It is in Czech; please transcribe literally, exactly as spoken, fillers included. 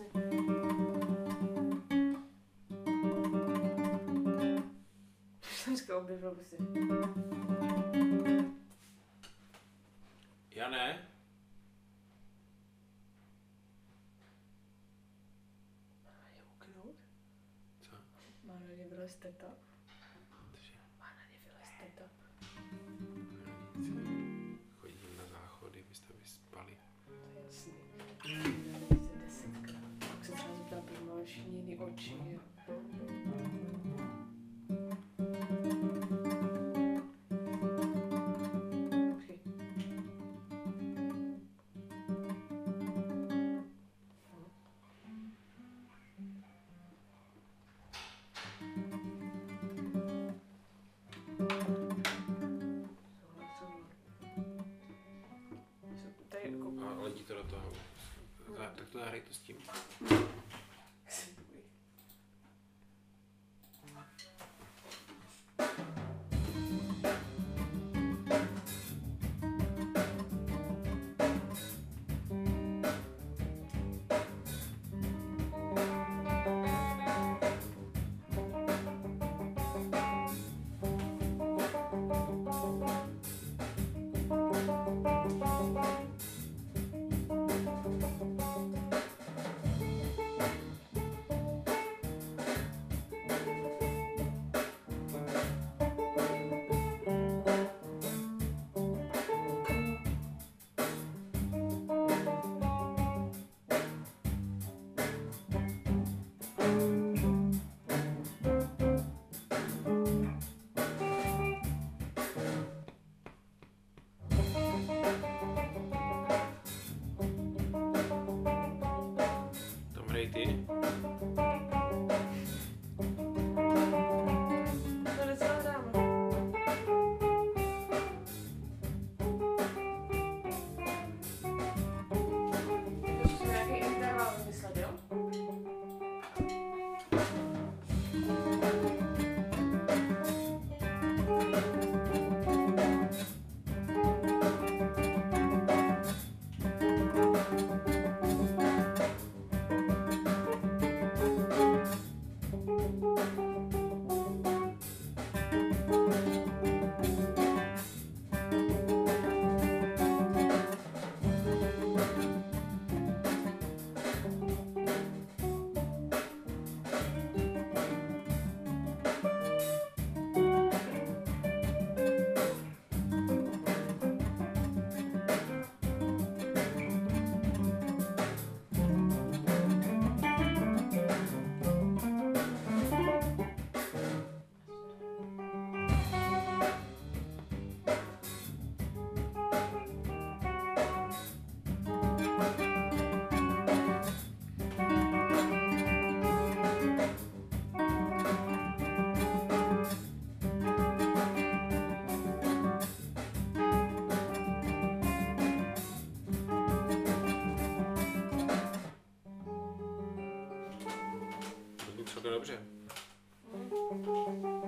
asi. Jsem dneska objevil prostě. Jane? Má je uknout? Co? Má na ně vylez teta? Cože? Má na ně vylez teta. Chodím na záchody, byste vyspali. To je jasný. Dali se desetkrát. Pak se třeba zeptá, proč máš jiný oči. A letí to do toho. Tak to zahraj to s tím. Tom hrej ty. To docela dáme. To zkusíme nějaký interval vymyslet, jo? To bylo celkem dobře. Mm.